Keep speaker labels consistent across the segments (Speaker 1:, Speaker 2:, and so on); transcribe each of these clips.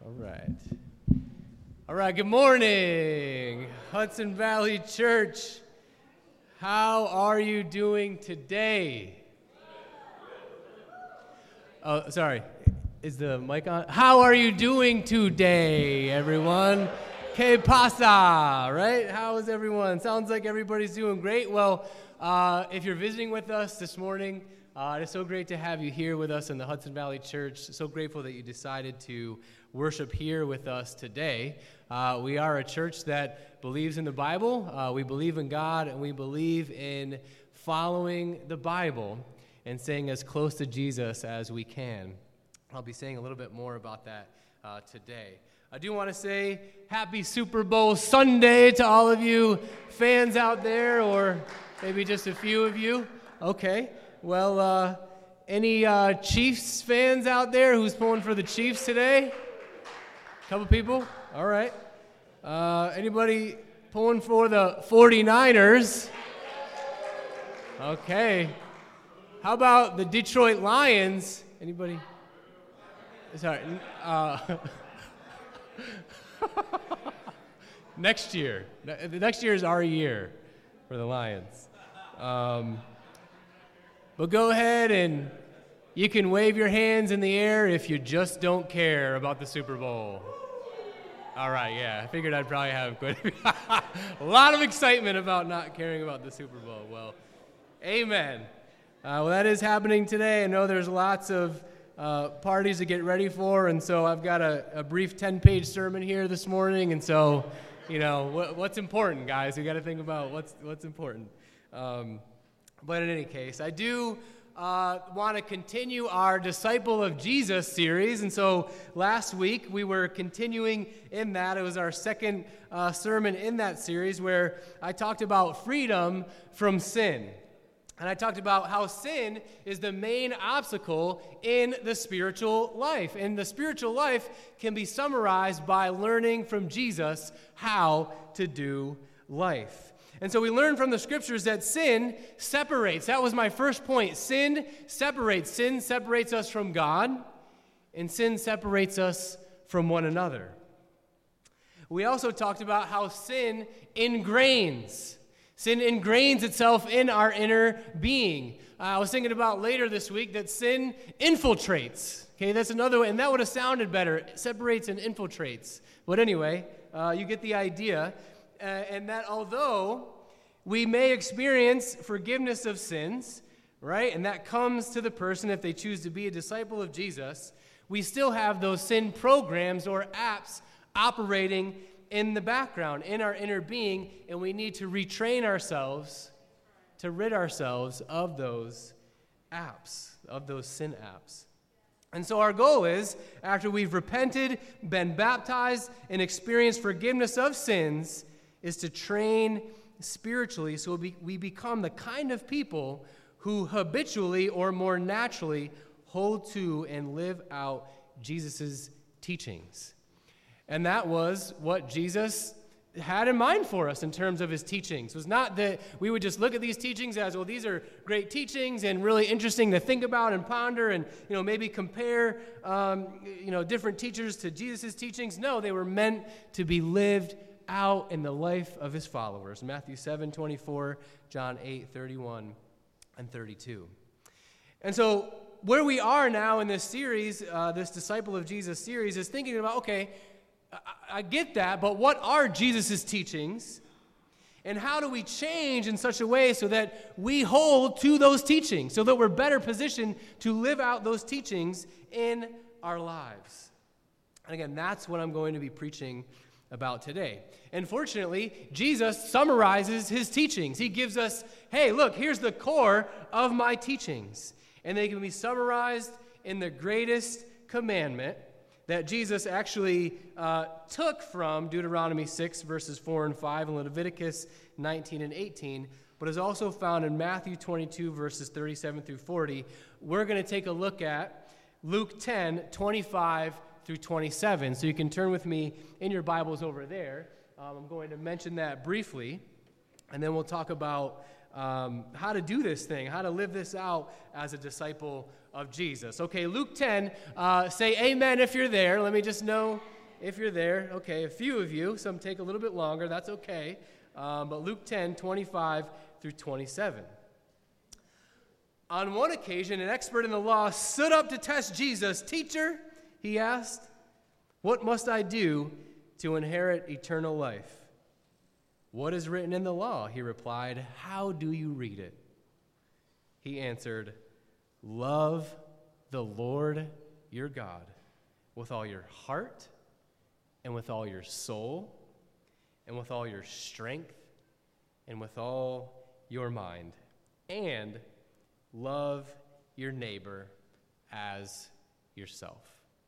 Speaker 1: All right. All right, good morning, Hudson Valley Church. How are you doing today? Oh, sorry. Is the mic on? How are you doing today, everyone? Que pasa, right? How is everyone? Sounds like everybody's doing great. Well, if you're visiting with us this morning, it's so great to have you here with us in the Hudson Valley Church. So grateful that you decided to worship here with us today. We are a church that believes in the Bible. We believe in God, and we believe in following the Bible and staying as close to Jesus as we can. I'll be saying a little bit more about that today. I do want to say happy Super Bowl Sunday to all of you fans out there, or maybe just a few of you. Okay. Well, any Chiefs fans out there who's pulling for the Chiefs today? A couple people? All right. Anybody pulling for the 49ers? Okay. How about the Detroit Lions? Anybody? Sorry. Next year. Next year is our year for the Lions. But go ahead and you can wave your hands in the air if you just don't care about the Super Bowl. All right, yeah. I figured I'd probably have a lot of excitement about not caring about the Super Bowl. Well, amen. Well, that is happening today. I know there's lots of parties to get ready for, and so I've got a brief 10-page sermon here this morning, and so, you know, what's important, guys? We got to think about what's important. But in any case, I do want to continue our Disciple of Jesus series, and so last week we were continuing in that. It was our second sermon in that series where I talked about freedom from sin. And I talked about how sin is the main obstacle in the spiritual life. And the spiritual life can be summarized by learning from Jesus how to do life. And so we learned from the scriptures that sin separates. That was my first point. Sin separates. Sin separates us from God, and sin separates us from one another. We also talked about how sin ingrains. Sin ingrains itself in our inner being. I was thinking about later this week that sin infiltrates. Okay, that's another way, and that would have sounded better. It separates and infiltrates. But anyway, you get the idea. And that although we may experience forgiveness of sins, right, and that comes to the person if they choose to be a disciple of Jesus, we still have those sin programs or apps operating in the background, in our inner being, and we need to retrain ourselves to rid ourselves of those apps, of those sin apps. And so our goal is, after we've repented, been baptized, and experienced forgiveness of sins, is to train spiritually so we become the kind of people who habitually or more naturally hold to and live out Jesus' teachings. And that was what Jesus had in mind for us in terms of his teachings. It was not that we would just look at these teachings as, well, these are great teachings and really interesting to think about and ponder and, maybe compare, different teachers to Jesus' teachings. No, they were meant to be lived out in the life of his followers. Matthew 7:24, John 8:31 and 32. And so where we are now in this series, this Disciple of Jesus series, is thinking about, okay, I get that, but what are Jesus' teachings? And how do we change in such a way so that we hold to those teachings, so that we're better positioned to live out those teachings in our lives? And again, that's what I'm going to be preaching about today. And fortunately, Jesus summarizes his teachings. He gives us, hey, look, here's the core of my teachings. And they can be summarized in the greatest commandment that Jesus actually took from Deuteronomy 6, verses 4 and 5, and Leviticus 19 and 18, but is also found in Matthew 22, verses 37 through 40. We're going to take a look at Luke 10, 25 through 27. So you can turn with me in your Bibles over there. I'm going to mention that briefly, and then we'll talk about how to do this thing, how to live this out as a disciple of Jesus. Okay, Luke 10, say amen if you're there. Let me just know if you're there, okay, a few of you, some take a little bit longer, that's okay. But Luke 10, 25 through 27. On one occasion, an expert in the law stood up to test Jesus. "Teacher," he asked, "what must I do to inherit eternal life?" "What is written in the law?" he replied. "How do you read it?" He answered, "Love the Lord your God with all your heart and with all your soul and with all your strength and with all your mind, and love your neighbor as yourself."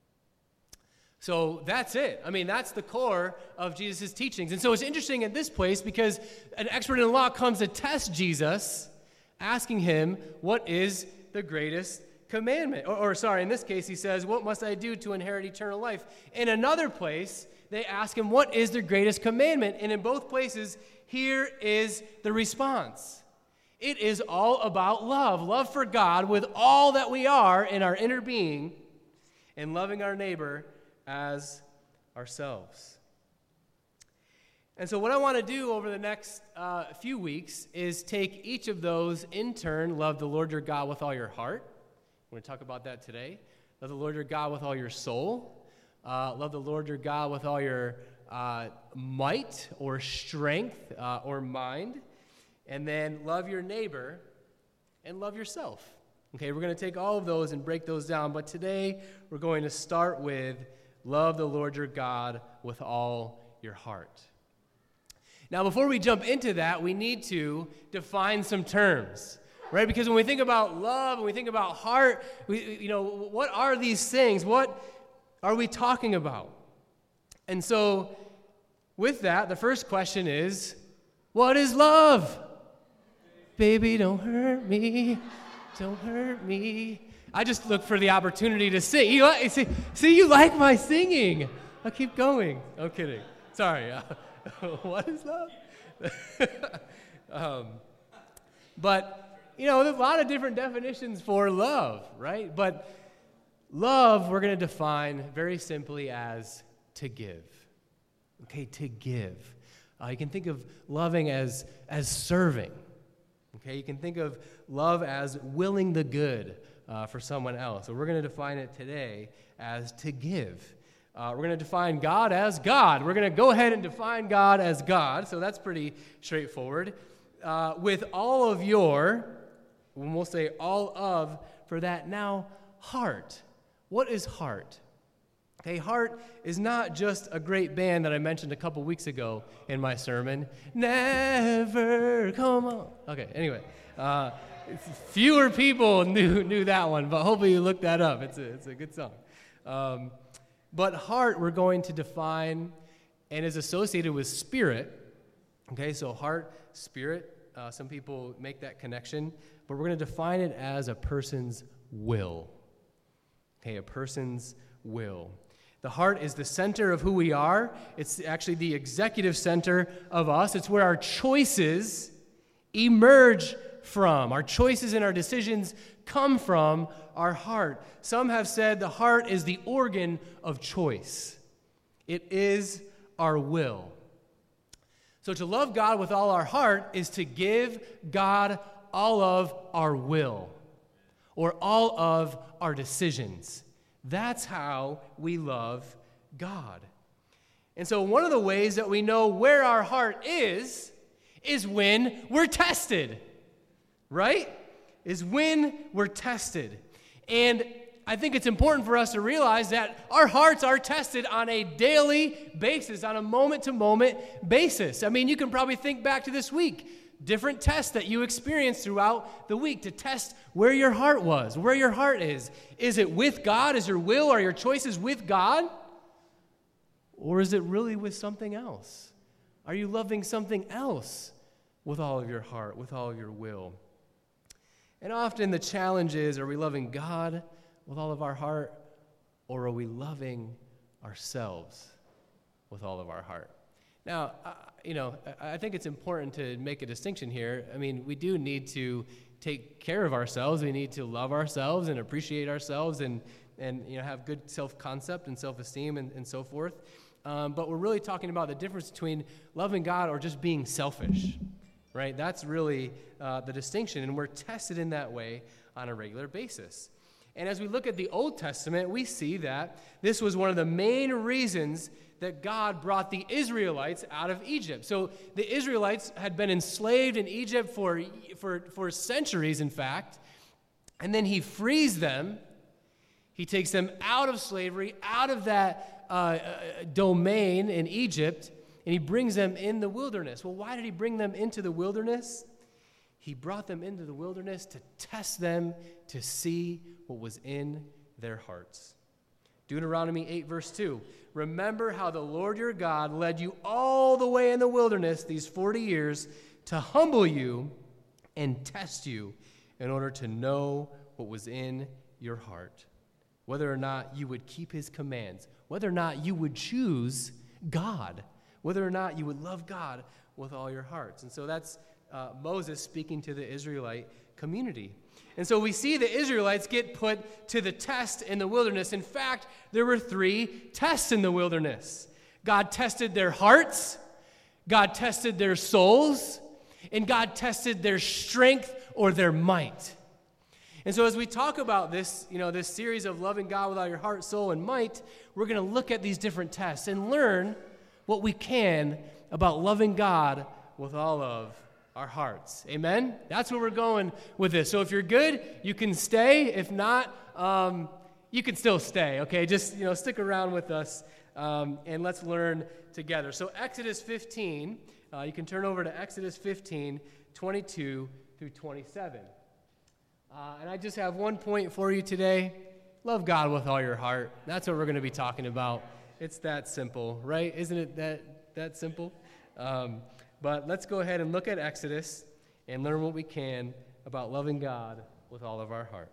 Speaker 1: So that's it. I mean, that's the core of Jesus' teachings. And so it's interesting at this place because an expert in the law comes to test Jesus, asking him, what is the greatest commandment? Or in this case, he says, "What must I do to inherit eternal life?" In another place, they ask him, "What is the greatest commandment?" And in both places, here is the response. It is all about love. Love for God with all that we are in our inner being, and loving our neighbor as ourselves. And so what I want to do over the next few weeks is take each of those in turn. Love the Lord your God with all your heart. We're going to talk about that today. Love the Lord your God with all your soul. Love the Lord your God with all your might or strength or mind. And then love your neighbor and love yourself. Okay, we're going to take all of those and break those down. But today we're going to start with love the Lord your God with all your heart. Now, before we jump into that, we need to define some terms, right? Because when we think about love and we think about heart, what are these things? What are we talking about? And so, with that, the first question is, what is love? Baby, don't hurt me. Don't hurt me. I just look for the opportunity to sing. You like my singing. I'll keep going. I'm kidding. Sorry. What is love? But, there's a lot of different definitions for love, right? But love, we're going to define very simply as to give. Okay, to give. You can think of loving as serving. Okay, you can think of love as willing the good for someone else. So we're going to define it today as to give. We're going to define God as God. We're going to go ahead and define God as God, so that's pretty straightforward. With all of your, we'll say all of, for that now, heart. What is heart? Okay, heart is not just a great band that I mentioned a couple weeks ago in my sermon. Never come on. Okay, anyway. Fewer people knew that one, but hopefully you looked that up. It's a good song. But heart we're going to define and is associated with spirit. Okay, so heart, spirit, some people make that connection, but we're going to define it as a person's will. Okay, a person's will. The heart is the center of who we are. It's actually the executive center of us. It's where our choices emerge from. Our choices and our decisions come from our heart. Some have said the heart is the organ of choice. It is our will. So to love God with all our heart is to give God all of our will or all of our decisions. That's how we love God. And so one of the ways that we know where our heart is when we're tested, right? Is when we're tested. And I think it's important for us to realize that our hearts are tested on a daily basis, on a moment-to-moment basis. I mean, you can probably think back to this week, different tests that you experienced throughout the week to test where your heart was, where your heart is. Is it with God? Is your will or your choices with God? Or is it really with something else? Are you loving something else with all of your heart, with all of your will? And often the challenge is, are we loving God with all of our heart, or are we loving ourselves with all of our heart? Now, I think it's important to make a distinction here. I mean, we do need to take care of ourselves. We need to love ourselves and appreciate ourselves and and have good self-concept and self-esteem and so forth. But we're really talking about the difference between loving God or just being selfish, right? That's really the distinction, and we're tested in that way on a regular basis. And as we look at the Old Testament, we see that this was one of the main reasons that God brought the Israelites out of Egypt. So the Israelites had been enslaved in Egypt for centuries, in fact, and then he frees them. He takes them out of slavery, out of that domain in Egypt, and he brings them in the wilderness. Well, why did he bring them into the wilderness? He brought them into the wilderness to test them, to see what was in their hearts. Deuteronomy 8, verse 2. Remember how the Lord your God led you all the way in the wilderness these 40 years to humble you and test you in order to know what was in your heart, whether or not you would keep his commands, whether or not you would choose God, whether or not you would love God with all your hearts. And so that's Moses speaking to the Israelite community. And so we see the Israelites get put to the test in the wilderness. In fact, there were 3 tests in the wilderness. God tested their hearts, God tested their souls, and God tested their strength or their might. And so as we talk about this, this series of loving God with all your heart, soul, and might, we're going to look at these different tests and learn what we can about loving God with all of our hearts. Amen? That's where we're going with this. So if you're good, you can stay. If not, you can still stay, okay? Just, stick around with us, and let's learn together. So Exodus 15, you can turn over to Exodus 15, 22 through 27. And I just have one point for you today. Love God with all your heart. That's what we're going to be talking about. It's that simple, right? Isn't it that simple? But let's go ahead and look at Exodus and learn what we can about loving God with all of our heart.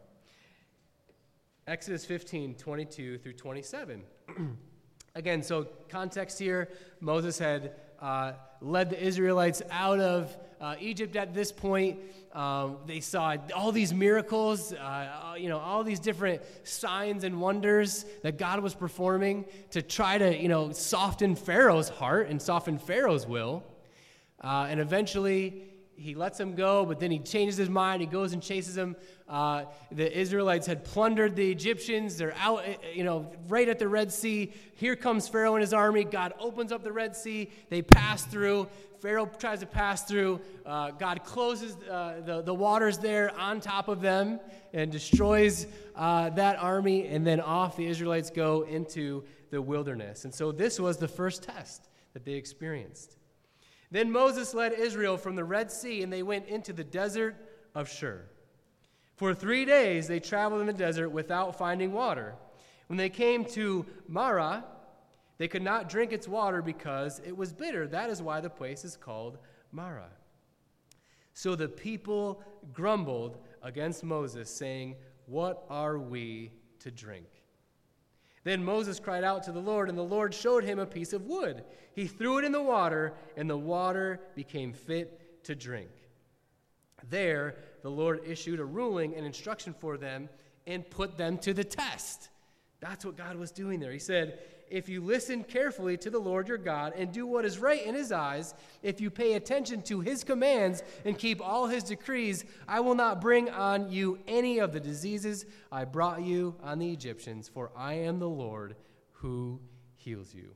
Speaker 1: Exodus 15, 22 through 27. Again, so context here, Moses had led the Israelites out of Egypt at this point. They saw all these miracles, all these different signs and wonders that God was performing to try to, soften Pharaoh's heart and soften Pharaoh's will. And eventually, he lets them go, but then he changes his mind. He goes and chases them. The Israelites had plundered the Egyptians. They're out, right at the Red Sea. Here comes Pharaoh and his army. God opens up the Red Sea. They pass through. Pharaoh tries to pass through. God closes the waters there on top of them and destroys that army. And then off the Israelites go into the wilderness. And so this was the first test that they experienced. Then Moses led Israel from the Red Sea, and they went into the desert of Shur. For 3 days they traveled in the desert without finding water. When they came to Marah, they could not drink its water because it was bitter. That is why the place is called Marah. So the people grumbled against Moses, saying, "What are we to drink?" Then Moses cried out to the Lord, and the Lord showed him a piece of wood. He threw it in the water, and the water became fit to drink. There, the Lord issued a ruling and instruction for them and put them to the test. That's what God was doing there. He said, if you listen carefully to the Lord your God and do what is right in his eyes, if you pay attention to his commands and keep all his decrees, I will not bring on you any of the diseases I brought you on the Egyptians, for I am the Lord who heals you.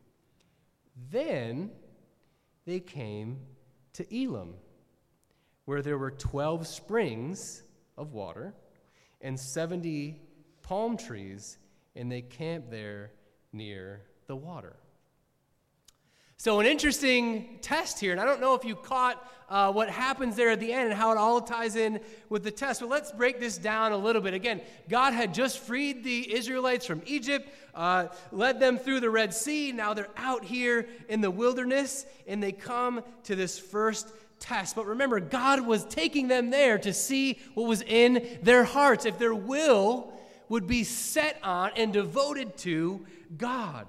Speaker 1: Then they came to Elim, where there were 12 springs of water and 70 palm trees, and they camped there near the water. So an interesting test here, and I don't know if you caught what happens there at the end and how it all ties in with the test, but let's break this down a little bit. Again, God had just freed the Israelites from Egypt, led them through the Red Sea. Now they're out here in the wilderness, and they come to this first test. But remember, God was taking them there to see what was in their hearts, if their will would be set on and devoted to God,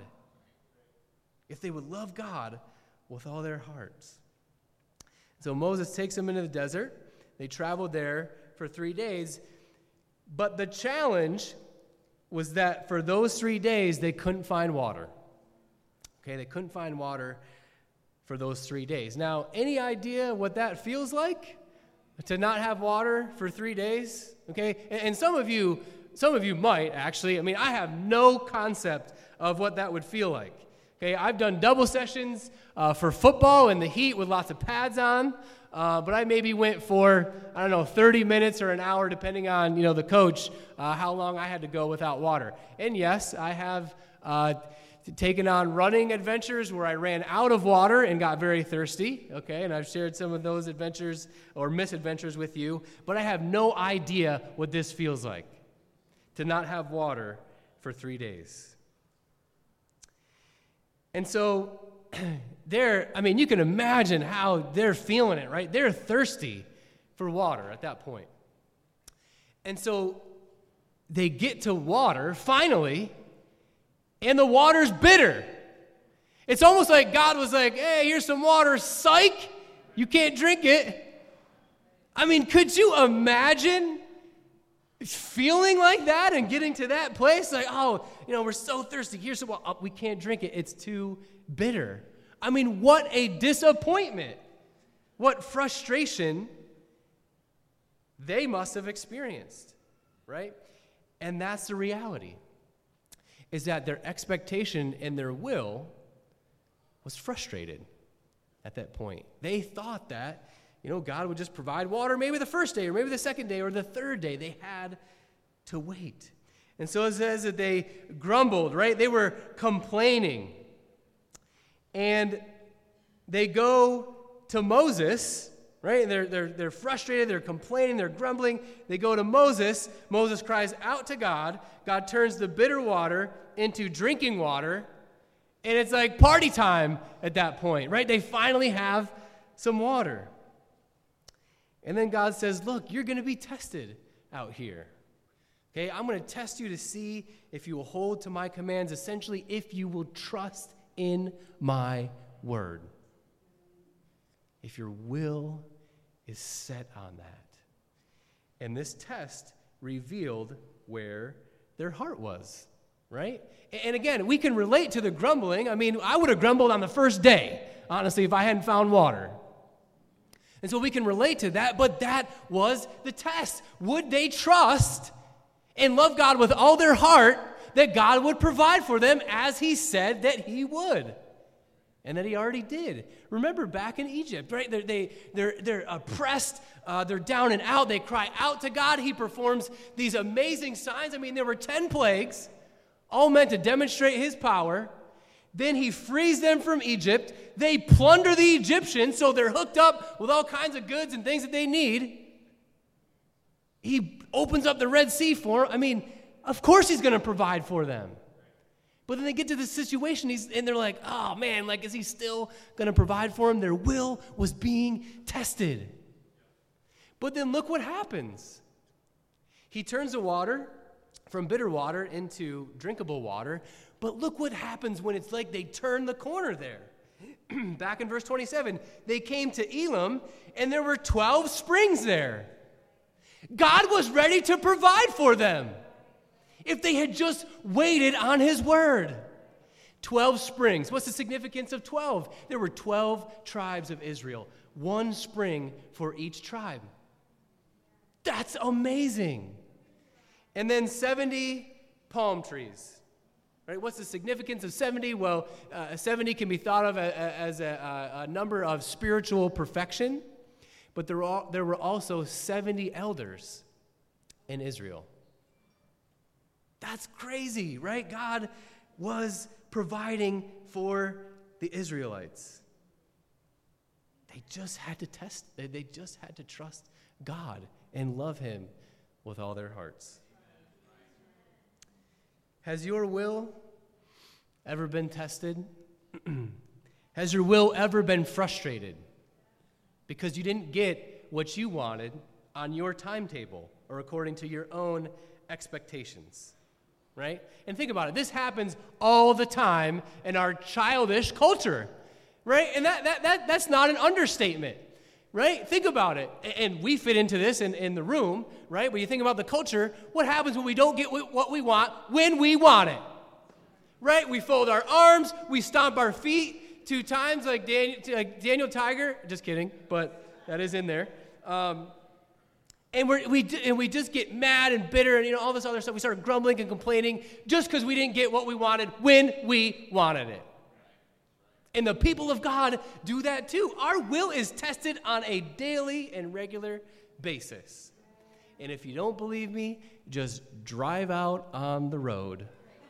Speaker 1: if they would love God with all their hearts. So Moses takes them into the desert. They traveled there for 3 days. But the challenge was that for those 3 days, they couldn't find water. Okay, they couldn't find water for those 3 days. Now, any idea what that feels like? To not have water for 3 days? Okay, and some of you might actually. I mean, I have no concept of what that would feel like. Okay, I've done double sessions for football in the heat with lots of pads on, but I maybe went for, 30 minutes or an hour, depending on, the coach, how long I had to go without water. And yes, I have taken on running adventures where I ran out of water and got very thirsty, okay, and I've shared some of those adventures or misadventures with you, but I have no idea what this feels like, to not have water for 3 days. And so you can imagine how they're feeling it, right? They're thirsty for water at that point. And so they get to water, finally, and the water's bitter. It's almost like God was like, hey, here's some water, psych, you can't drink it. I mean, could you imagine feeling like that and getting to that place? Like, we're so thirsty, here's some water, we can't drink it, it's too bitter. I mean, what a disappointment. What frustration they must have experienced, right? And that's the reality, is that their expectation and their will was frustrated at that point. They thought that, God would just provide water maybe the first day or maybe the second day or the third day. They had to wait. And so it says that they grumbled, right? They were complaining. And they go to Moses, right? And they're frustrated, they're complaining, they're grumbling. They go to Moses. Moses cries out to God. God turns the bitter water into drinking water. And it's like party time at that point, right? They finally have some water. And then God says, look, you're going to be tested out here. Okay, I'm going to test you to see if you will hold to my commands, essentially if you will trust in my word. If your will is set on that. And this test revealed where their heart was, right? And again, we can relate to the grumbling. I mean, I would have grumbled on the first day, honestly, if I hadn't found water. And so we can relate to that, but that was the test. Would they trust and love God with all their heart that God would provide for them as he said that he would? And that he already did. Remember back in Egypt, right? They're oppressed. They're down and out. They cry out to God. He performs these amazing signs. I mean, there were 10 plagues, all meant to demonstrate his power. Then he frees them from Egypt. They plunder the Egyptians, so they're hooked up with all kinds of goods and things that they need. He opens up the Red Sea for them. I mean, of course he's going to provide for them. But then they get to this situation, and they're like, oh man, like, is he still going to provide for them? Their will was being tested. But then look what happens. He turns the water from bitter water into drinkable water. But look what happens when it's like they turn the corner there. Back in verse 27, they came to Elim, and there were 12 springs there. God was ready to provide for them if they had just waited on his word. 12 springs. What's the significance of 12? There were 12 tribes of Israel, one spring for each tribe. That's amazing. And then 70 palm trees. Right? What's the significance of 70? Well, 70 can be thought of as a number of spiritual perfection, but there were also 70 elders in Israel. That's crazy, right? God was providing for the Israelites. They just had to trust God and love him with all their hearts. Has your will ever been tested? Has your will ever been frustrated because you didn't get what you wanted on your timetable or according to your own expectations? Right? And think about it. This happens all the time in our childish culture. Right? And that's not an understatement. right? Think about it. And we fit into this in the room, right? When you think about the culture, what happens when we don't get what we want when we want it? Right? We fold our arms, we stomp our feet 2 times like Daniel Tiger. Just kidding, but that is in there. And we just get mad and bitter and all this other stuff. We start grumbling and complaining just because we didn't get what we wanted when we wanted it. And the people of God do that too. Our will is tested on a daily and regular basis. And if you don't believe me, just drive out on the road.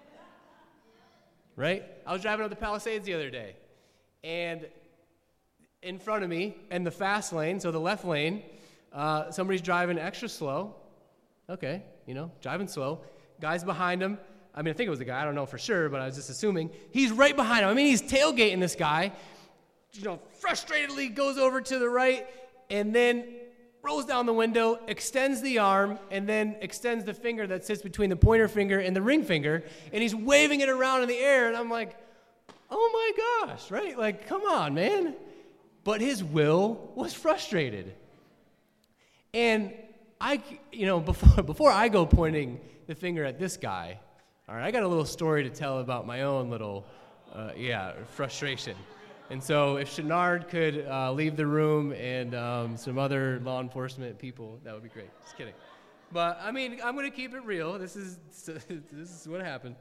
Speaker 1: Right? I was driving up the Palisades the other day, and in front of me, in the fast lane, so the left lane, somebody's driving extra slow. Okay, driving slow. Guy's behind him. I think it was the guy. I don't know for sure, but I was just assuming. He's right behind him. He's tailgating this guy. Frustratedly goes over to the right and then rolls down the window, extends the arm, and then extends the finger that sits between the pointer finger and the ring finger, and he's waving it around in the air, and I'm like, oh my gosh, right? Like, come on, man. But his will was frustrated. And before I go pointing the finger at this guy, all right, I got a little story to tell about my own little, frustration. And so if Shenard could leave the room and some other law enforcement people, that would be great. Just kidding. But, I'm going to keep it real. This is what happened.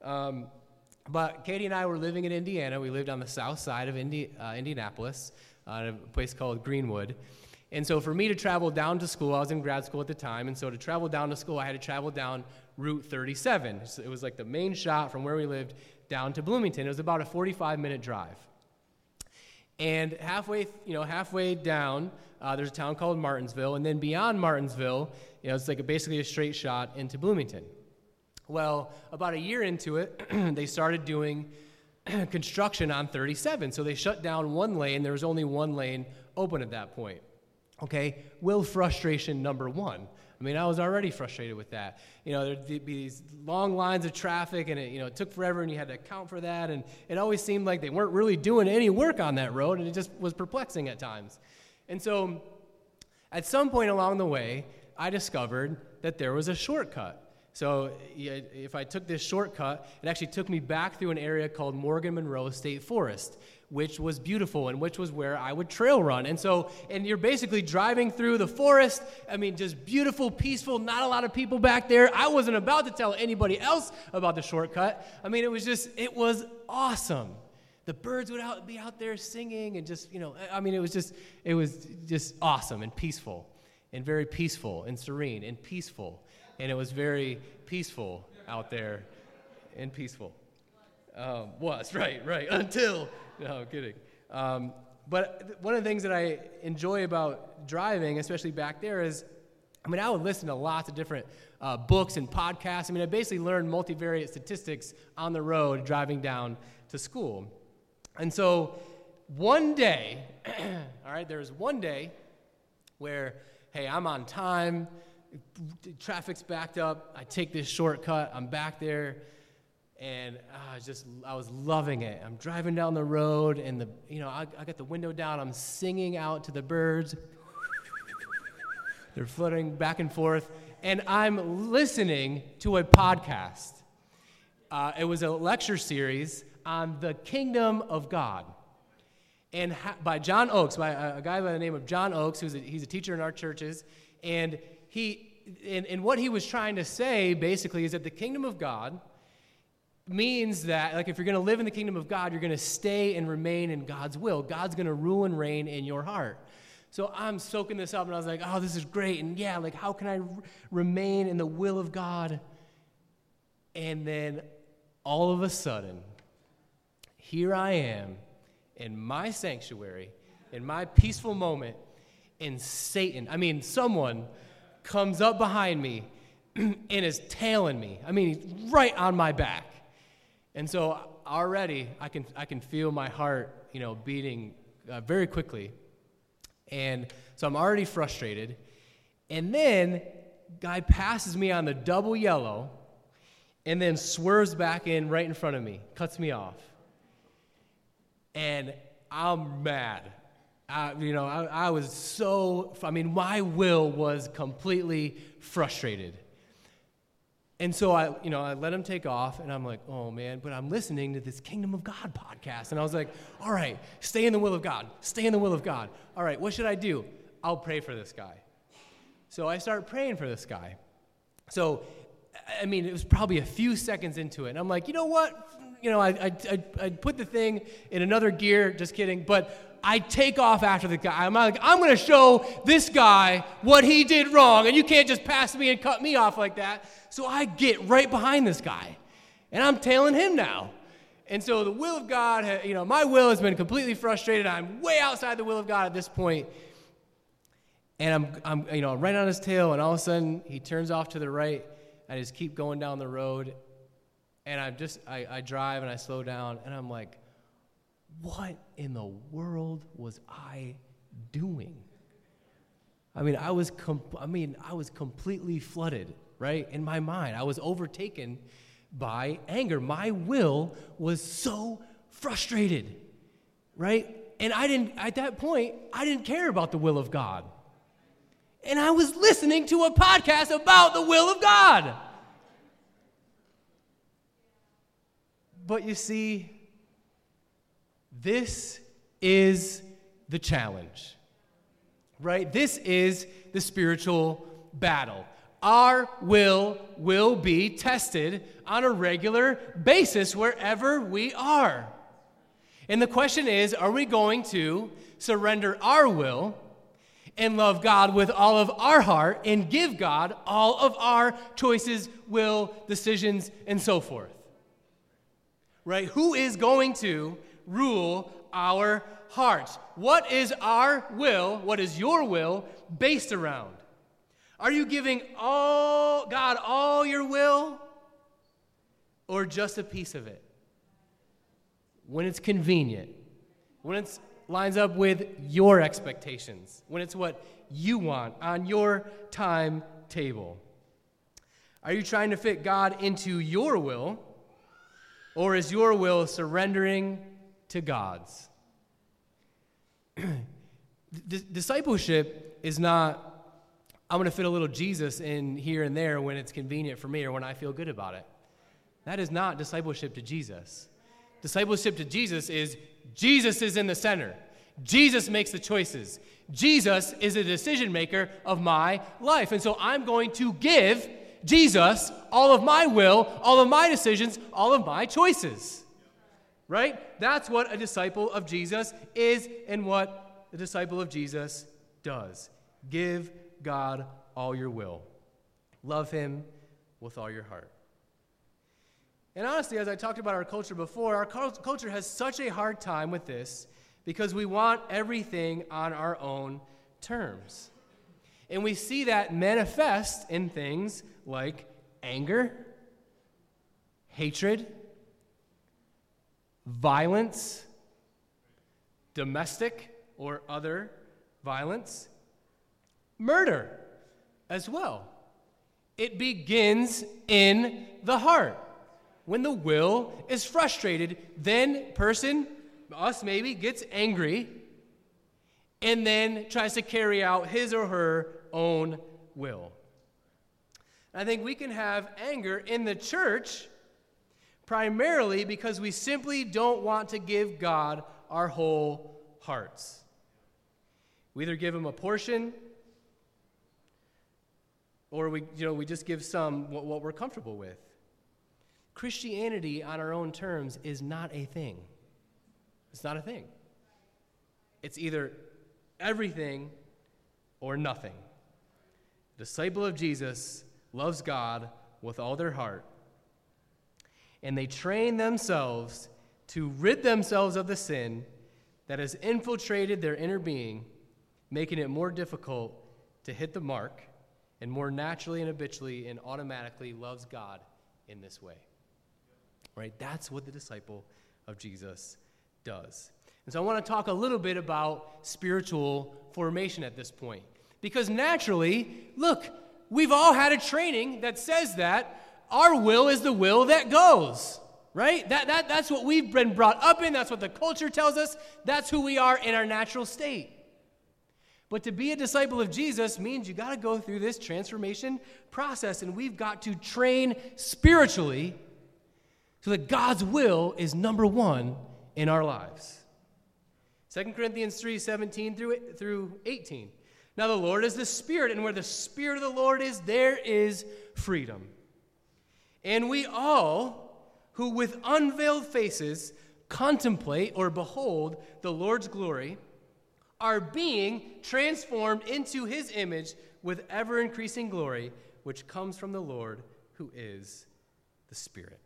Speaker 1: But Katie and I were living in Indiana. We lived on the south side of Indianapolis, a place called Greenwood. And so for me to travel down to school, I was in grad school at the time, and so to travel down to school, I had to travel down Route 37. So it was like the main shot from where we lived down to Bloomington. It was about a 45-minute drive. And halfway down, there's a town called Martinsville, and then beyond Martinsville, it's like basically a straight shot into Bloomington. Well, about a year into it, they started doing construction on 37, so they shut down one lane. There was only one lane open at that point. Okay, will frustration number 1. I was already frustrated with that. There'd be these long lines of traffic, and it took forever, and you had to account for that, and it always seemed like they weren't really doing any work on that road, and it just was perplexing at times. And so, at some point along the way, I discovered that there was a shortcut. So if I took this shortcut, it actually took me back through an area called Morgan Monroe State Forest, which was beautiful and which was where I would trail run. And you're basically driving through the forest. Just beautiful, peaceful, not a lot of people back there. I wasn't about to tell anybody else about the shortcut. It was awesome. The birds would be out there singing and it was just awesome and peaceful and very peaceful and serene and peaceful. And it was very peaceful out there and peaceful. Until, no, I'm kidding. But one of the things that I enjoy about driving, especially back there, is, I would listen to lots of different books and podcasts. I basically learned multivariate statistics on the road driving down to school. And so one day, all right, there was one day where, hey, I'm on time, traffic's backed up, I take this shortcut, I'm back there, and I was loving it. I'm driving down the road, and I got the window down, I'm singing out to the birds. They're fluttering back and forth, and I'm listening to a podcast. It was a lecture series on the kingdom of God, and by John Oakes, by a guy by the name of John Oakes, he's a teacher in our churches, and what he was trying to say basically is that the kingdom of God means that, like, if you're going to live in the kingdom of God, you're going to stay and remain in God's will. God's going to rule and reign in your heart. So I'm soaking this up, and I was like, oh, this is great. And yeah, like, how can I remain in the will of God? And then all of a sudden, here I am in my sanctuary, in my peaceful moment, and Satan, someone comes up behind me and is tailing me. He's right on my back. And so already I can feel my heart, beating very quickly. And so I'm already frustrated. And then guy passes me on the double yellow and then swerves back in right in front of me, cuts me off. And I'm mad. I was so, my will was completely frustrated. And so I let him take off, and I'm like, oh, man, but I'm listening to this Kingdom of God podcast. And I was like, all right, stay in the will of God. Stay in the will of God. All right, what should I do? I'll pray for this guy. So I start praying for this guy. So, it was probably a few seconds into it. And I'm like, you know what? I put the thing in another gear, just kidding, but I take off after the guy. I'm like, I'm going to show this guy what he did wrong, and you can't just pass me and cut me off like that. So I get right behind this guy, and I'm tailing him now. And so the will of God, my will has been completely frustrated. I'm way outside the will of God at this point. And I'm right on his tail, and all of a sudden he turns off to the right. I just keep going down the road, and I drive and I slow down, and I'm like, what in the world was I doing? I was completely flooded, right, in my mind. I was overtaken by anger. My will was so frustrated, right? And at that point, I didn't care about the will of God. And I was listening to a podcast about the will of God. But you see, this is the challenge, right? This is the spiritual battle. Our will be tested on a regular basis wherever we are. And the question is, are we going to surrender our will and love God with all of our heart and give God all of our choices, will, decisions, and so forth? Right? Who is going to rule our hearts? What is our will, what is your will based around? Are you giving God all your will, or just a piece of it? When it's convenient, when it lines up with your expectations, when it's what you want on your timetable. Are you trying to fit God into your will, or is your will surrendering to God's? Discipleship is not, I'm going to fit a little Jesus in here and there when it's convenient for me or when I feel good about it. That is not discipleship to Jesus. Discipleship to Jesus is in the center. Jesus makes the choices. Jesus is the decision maker of my life. And so I'm going to give Jesus all of my will, all of my decisions, all of my choices. Right? That's what a disciple of Jesus is and what the disciple of Jesus does. Give God all your will. Love him with all your heart. And honestly, as I talked about our culture before, our culture has such a hard time with this because we want everything on our own terms. And we see that manifest in things like anger, hatred, violence, domestic or other violence, murder as well. It begins in the heart. When the will is frustrated, then us maybe, gets angry and then tries to carry out his or her own will. I think we can have anger in the church primarily because we simply don't want to give God our whole hearts. We either give him a portion or we just give some what we're comfortable with. Christianity on our own terms is not a thing. It's not a thing. It's either everything or nothing. The disciple of Jesus loves God with all their heart, and they train themselves to rid themselves of the sin that has infiltrated their inner being, making it more difficult to hit the mark, and more naturally and habitually and automatically loves God in this way. Right? That's what the disciple of Jesus does. And so I want to talk a little bit about spiritual formation at this point. Because naturally, look, we've all had a training that says that our will is the will that goes. Right? That's what we've been brought up in. That's what the culture tells us. That's who we are in our natural state. But to be a disciple of Jesus means you got to go through this transformation process, and we've got to train spiritually so that God's will is number one in our lives. 2 Corinthians 3:17 through 18. Now the Lord is the Spirit, and where the Spirit of the Lord is, there is freedom. And we all, who with unveiled faces contemplate or behold the Lord's glory, are being transformed into his image with ever-increasing glory, which comes from the Lord, who is the Spirit.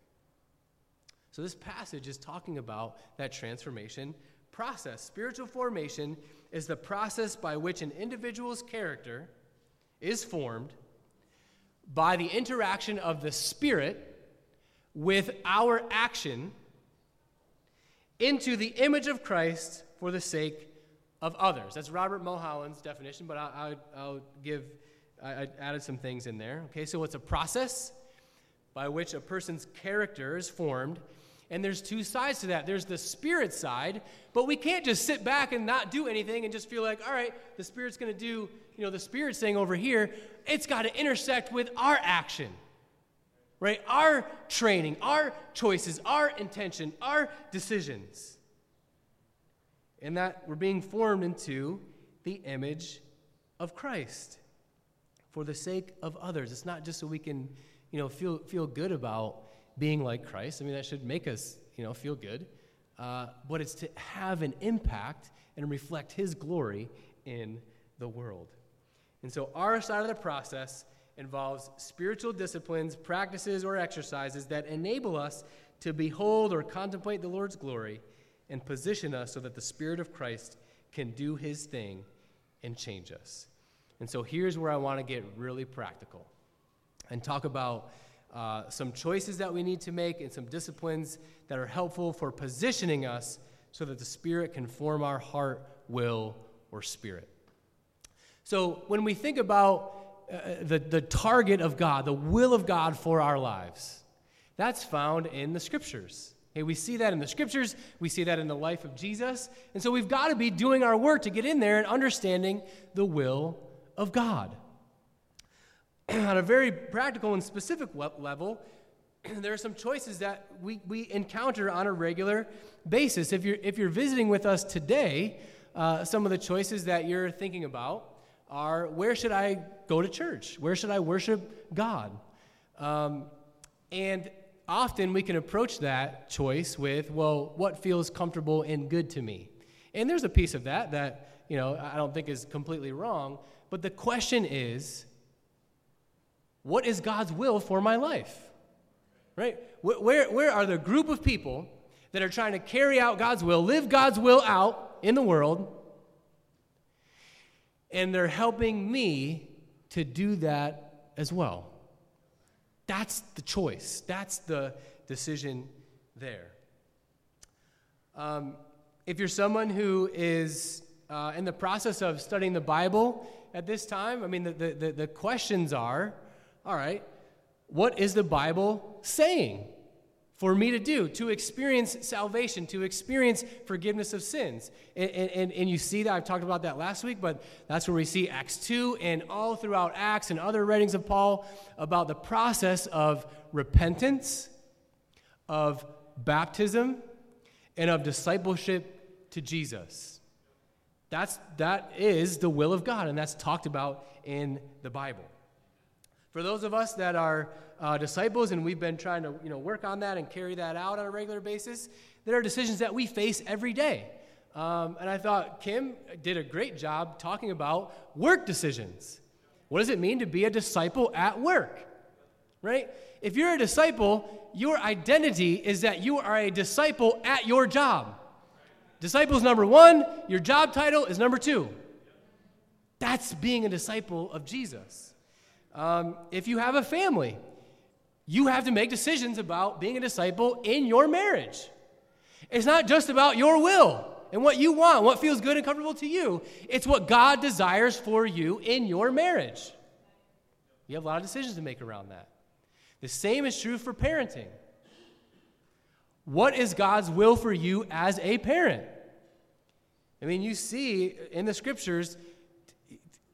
Speaker 1: So this passage is talking about that transformation process. Spiritual formation is the process by which an individual's character is formed by the interaction of the Spirit with our action into the image of Christ for the sake of others. That's Robert Mulholland's definition, but I added some things in there. Okay, so it's a process by which a person's character is formed, and there's two sides to that. There's the Spirit side, but we can't just sit back and not do anything and just feel like, all right, the Spirit's going to do, the Spirit's thing over here. It's got to intersect with our action, right? Our training, our choices, our intention, our decisions. And that we're being formed into the image of Christ for the sake of others. It's not just so we can, feel good about being like Christ. I mean, that should make us, feel good. But it's to have an impact and reflect his glory in the world. And so our side of the process involves spiritual disciplines, practices, or exercises that enable us to behold or contemplate the Lord's glory and position us so that the Spirit of Christ can do his thing and change us. And so here's where I want to get really practical and talk about some choices that we need to make and some disciplines that are helpful for positioning us so that the Spirit can form our heart, will, or spirit. So when we think about the target of God, the will of God for our lives, that's found in the Scriptures. Okay, we see that in the Scriptures. We see that in the life of Jesus. And so we've got to be doing our work to get in there and understanding the will of God. On a very practical and specific level, there are some choices that we encounter on a regular basis. If you're visiting with us today, some of the choices that you're thinking about are, where should I go to church? Where should I worship God? And often we can approach that choice with, well, what feels comfortable and good to me? And there's a piece of that I don't think is completely wrong, but the question is, what is God's will for my life? Right? Where are the group of people that are trying to carry out God's will, live God's will out in the world, and they're helping me to do that as well? That's the choice. That's the decision there. If you're someone who is in the process of studying the Bible at this time, I mean, the questions are, all right, what is the Bible saying for me to do, to experience salvation, to experience forgiveness of sins? And you see that, I've talked about that last week, but that's where we see Acts 2 and all throughout Acts and other writings of Paul about the process of repentance, of baptism, and of discipleship to Jesus. That is the will of God, and that's talked about in the Bible. For those of us that are disciples, and we've been trying to work on that and carry that out on a regular basis, there are decisions that we face every day. And I thought Kim did a great job talking about work decisions. What does it mean to be a disciple at work? Right? If you're a disciple, your identity is that you are a disciple at your job. Disciple is number one, your job title is number two. That's being a disciple of Jesus. If you have a family, you have to make decisions about being a disciple in your marriage. It's not just about your will and what you want, what feels good and comfortable to you. It's what God desires for you in your marriage. You have a lot of decisions to make around that. The same is true for parenting. What is God's will for you as a parent? I mean, you see in the Scriptures,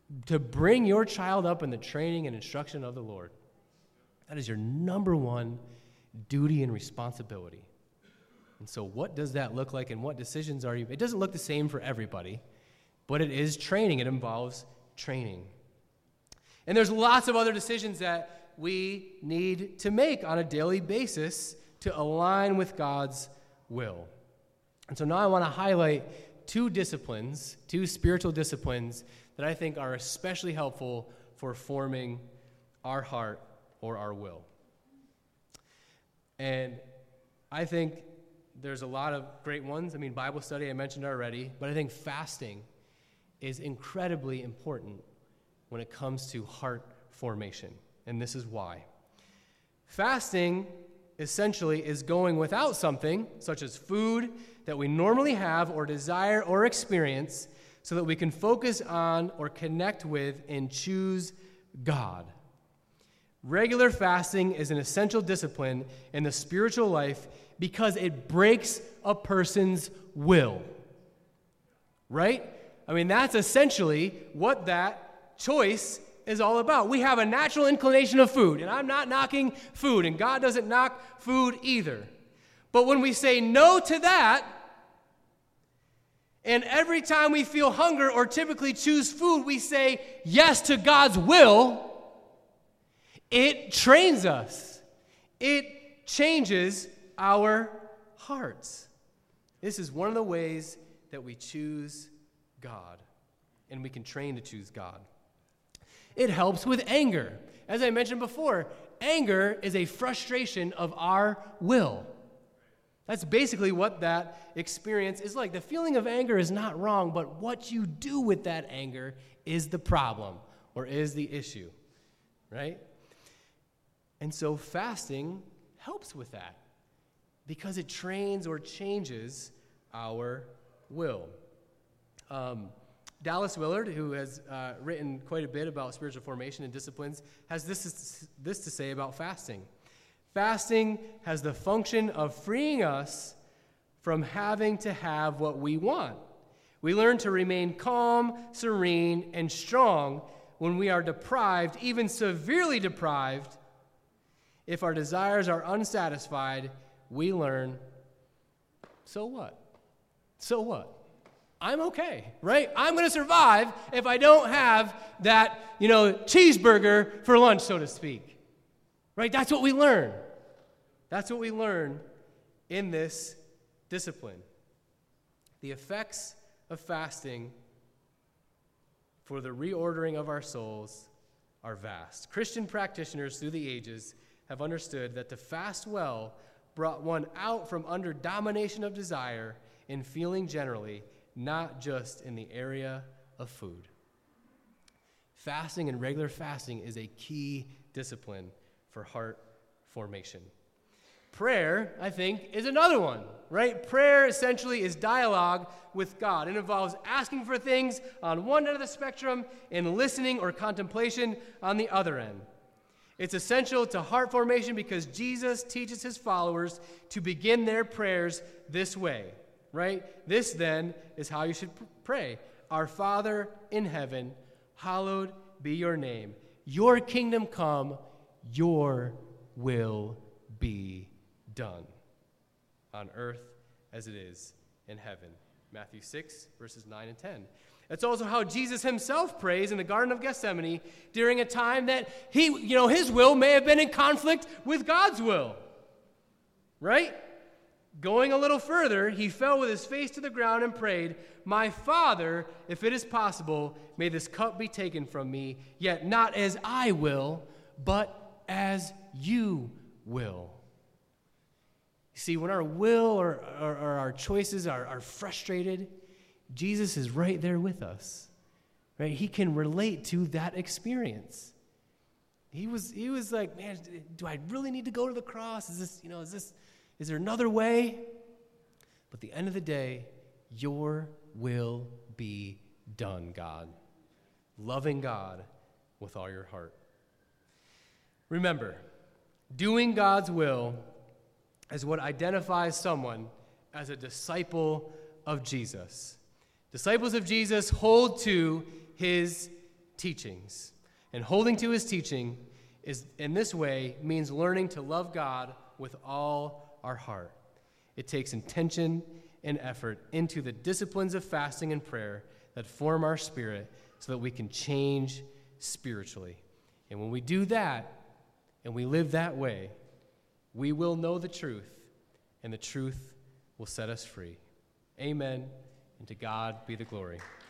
Speaker 1: to bring your child up in the training and instruction of the Lord. That is your number one duty and responsibility. And so what does that look like, and what decisions are you? It doesn't look the same for everybody, but it is training. It involves training. And there's lots of other decisions that we need to make on a daily basis to align with God's will. And so now I want to highlight two spiritual disciplines that I think are especially helpful for forming our heart or our will. And I think there's a lot of great ones. I mean, Bible study I mentioned already, but I think fasting is incredibly important when it comes to heart formation. And this is why. Fasting essentially is going without something, such as food, that we normally have or desire or experience, so that we can focus on or connect with and choose God. Regular fasting is an essential discipline in the spiritual life because it breaks a person's will. Right? I mean, that's essentially what that choice is all about. We have a natural inclination of food, and I'm not knocking food, and God doesn't knock food either. But when we say no to that, and every time we feel hunger or typically choose food, we say yes to God's will, it trains us. It changes our hearts. This is one of the ways that we choose God, and we can train to choose God. It helps with anger. As I mentioned before, anger is a frustration of our will. That's basically what that experience is like. The feeling of anger is not wrong, but what you do with that anger is the problem or is the issue, right? And so fasting helps with that because it trains or changes our will. Dallas Willard, who has written quite a bit about spiritual formation and disciplines, has this to say about fasting. Fasting has the function of freeing us from having to have what we want. We learn to remain calm, serene, and strong when we are deprived, even severely deprived. If our desires are unsatisfied, we learn, so what? So what? I'm okay, right? I'm going to survive if I don't have that, cheeseburger for lunch, so to speak. Right? That's what we learn. That's what we learn in this discipline. The effects of fasting for the reordering of our souls are vast. Christian practitioners through the ages have understood that to fast well brought one out from under domination of desire and feeling generally, not just in the area of food. Fasting and regular fasting is a key discipline for heart formation. Prayer, I think, is another one, right? Prayer essentially is dialogue with God. It involves asking for things on one end of the spectrum and listening or contemplation on the other end. It's essential to heart formation because Jesus teaches his followers to begin their prayers this way, right? This, then, is how you should pray. Our Father in heaven, hallowed be your name. Your kingdom come, your will be done on earth as it is in heaven. Matthew 6, verses 9 and 10. That's also how Jesus himself prays in the Garden of Gethsemane during a time that his will may have been in conflict with God's will, right? Going a little further, he fell with his face to the ground and prayed, "My Father, if it is possible, may this cup be taken from me, yet not as I will, but as you will." See, when our will or our choices are frustrated, Jesus is right there with us, right? He can relate to that experience. He was like, man, do I really need to go to the cross? Is there another way? But at the end of the day, your will be done, God. Loving God with all your heart. Remember, doing God's will is what identifies someone as a disciple of Jesus. Disciples of Jesus hold to his teachings. And holding to his teaching is, in this way, means learning to love God with all our heart. It takes intention and effort into the disciplines of fasting and prayer that form our spirit so that we can change spiritually. And when we do that, and we live that way, we will know the truth, and the truth will set us free. Amen, and to God be the glory.